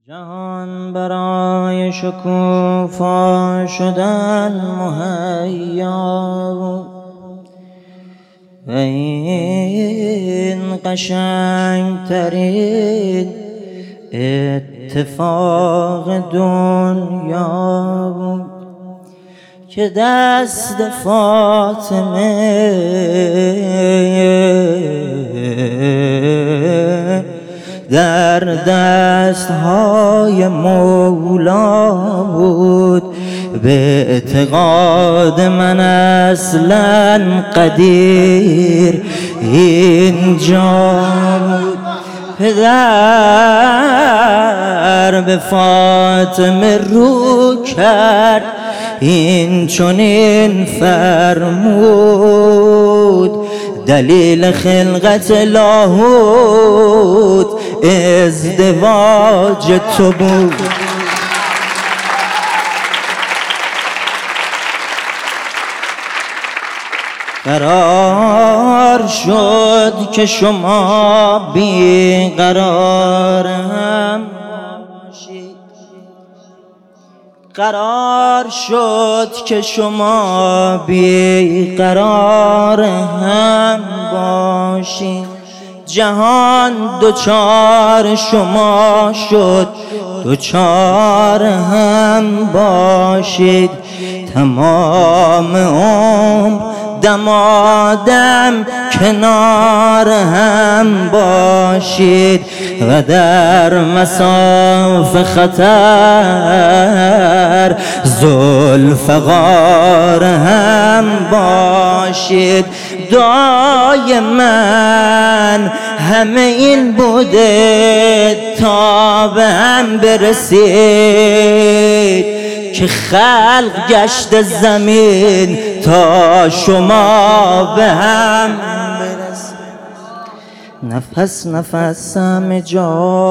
جهان برای شکوفا شدن مهیا بود و این قشنگترین اتفاق دنیا بود که دست فاطمه در دستهای مولا بود. به اعتقاد من اصلا قدیر اینجا بود. پدر به فاطمه رو کرد، این چنین فرمود: دلیل خلقت لاهوت ازدواج تو بود. قرار شد که شما بیقرارم باشید، قرار شد که شما بیقرار هم باشید. جهان دوچار شما شد، دوچار هم باشید. تمام عمر دمادم کنار هم باشید و در مساف خطر ذوالفقار هم باشید. دعای من همه این بوده تا به هم برسید که خلق گشت زمین تا شما به هم برسید. نفس نفس همه جا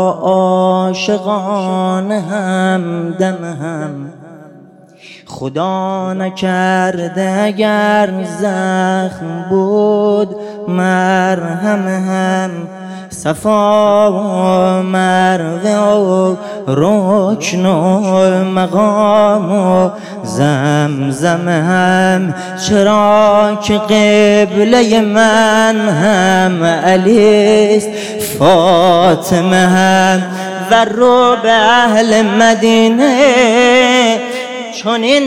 عاشقان هم دم هم، خدا نکرده اگر زخم بود مرهم هم. صفا و مروه و رکن و مقام و زمزم هم، چرا که قبله من هم علیست فاطمه هم. و رو به اهل مدینه چون این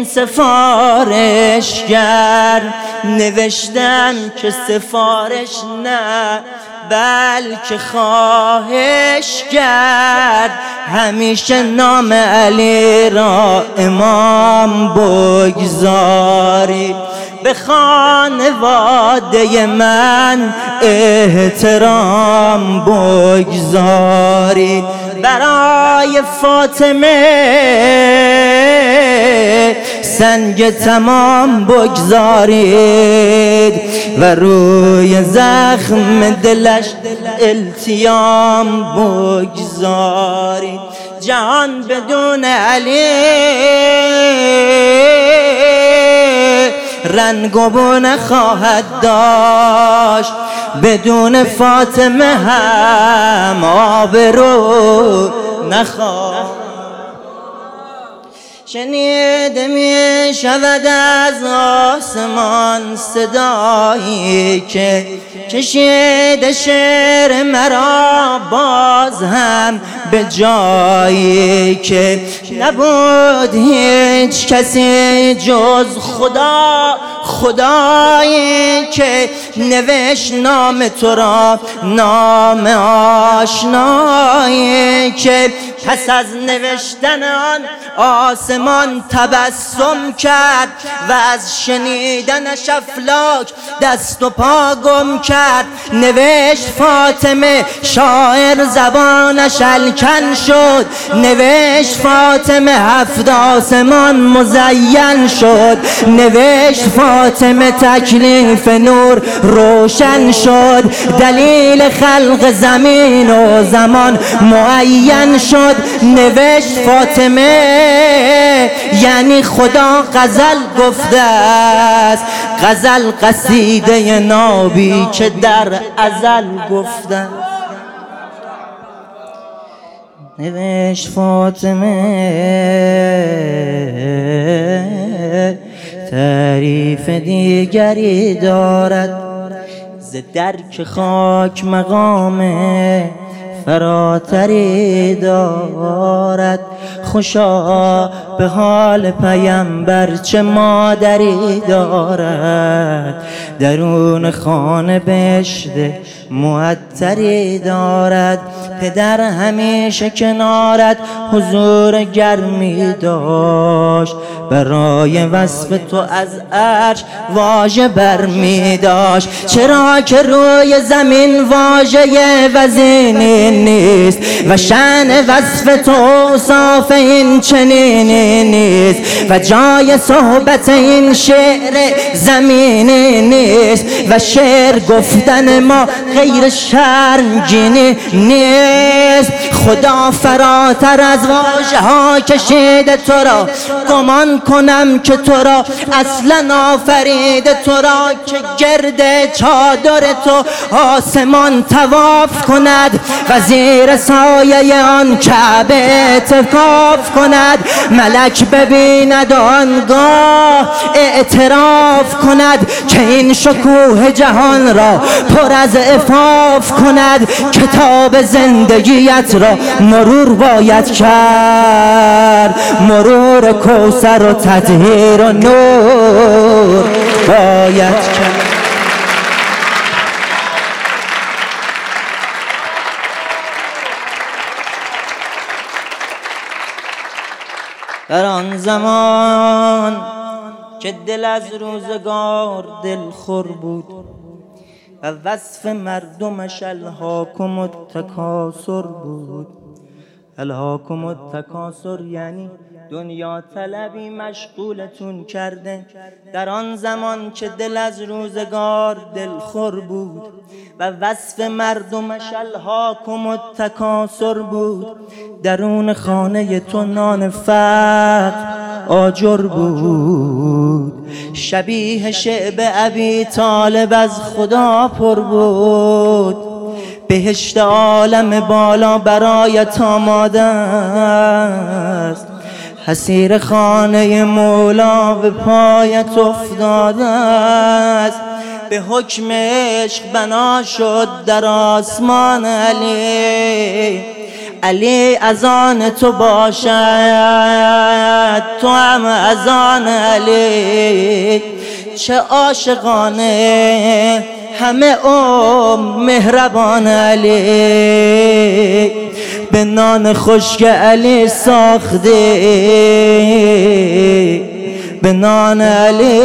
سفارشگر نوشتم که سفارش نه بلکه خواهش کرد، همیشه نام علی را امام بگذاری. به خانواده من احترام بگذاری، برای فاطمه سنگ تمام بگذارید و روی زخم دلش التیام بگذارید. جهان بدون علی رنگ و بو نخواهد داشت، بدون فاطمه هم آبرو نخواهد. شنیده می شود از آسمان صدایی که کشید شعر مرا باز هم به جایی که نبود هیچ کسی جز خدا، خدایی که نوشت نام تو را، نام آشنایی که پس از نوشتن آن آسمان تبسم کرد و از شنیدنش افلاک دست و پا گم کرد. نوشت فاطمه، شاعر زبانش الکن شد. نوشت فاطمه، هفت آسمان مزین شد. نوشت فاطمه، تکلیف نور روشن شد. دلیل خلق زمین و زمان معین شد. نوشت فاطمه یعنی خدا غزل گفته است، غزل قصیده نابی که در ازل گفته. نوشت فاطمه تعریف دیگری دارد، ز درک خاک مقام فراتری دارد. خوشا به حال پیمبر چه مادری دارد، درون خانه بهشت معطری دارد. پدر همیشه کنارت حضور گرمی داشت، برای وصف تو از عرش واژه برمی داشت. چرا که روی زمین واژه وزینی نیست و شأن وصف تو اوصاف این چنینی نیست و جای صحبت این شعر زمینی نیست و شعر گفتن ما غیر شرمگینی نیست. خدا فراتر از واژه ها کشیده تو را، گمان کنم که تو را اصلا آفریده تو را که گرد چادر تو آسمان طواف کند و زیر سایه آن کعبه اعتکاف کند. ملک ببیند آنگاه اعتراف کند که این شکوه جهان را پر از عفاف کند. کتاب زندگیت را مرور باید کرد، مرور کوثر و تطهیر و نور باید کرد. در آن زمان که دل از روزگار دلخور بود و وصف مردمش الهاکم التکاثر بود. الهاکم التکاثر یعنی دنیا طلبی مشغولتون کرده. در آن زمان که دل از روزگار دلخور بود و وصف مردمش الهاکم التکاثر بود، درون خانه تو نان فقر آجر بود. شبیه شعب ابی طالب از خدا پر بود. بهشت عالم بالا برایت آماده است، حصیر خانه مولا به پایت افتاده است. به حکم عشق بنا شد در آسمان علی، علی از آن تو باشد تو هم از آن علی. چه عاشقانه همه مهربان علی، به نان خشک علی ساخته، به نان علی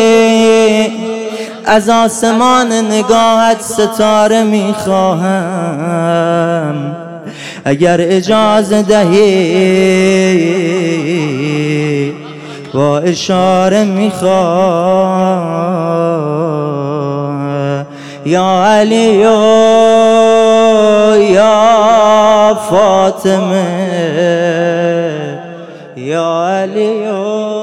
از آسمان نگاهت ستاره میخواهم. اگر اجازه دهی با اشاره میخوام. یا علی یا فاطمه، یا علی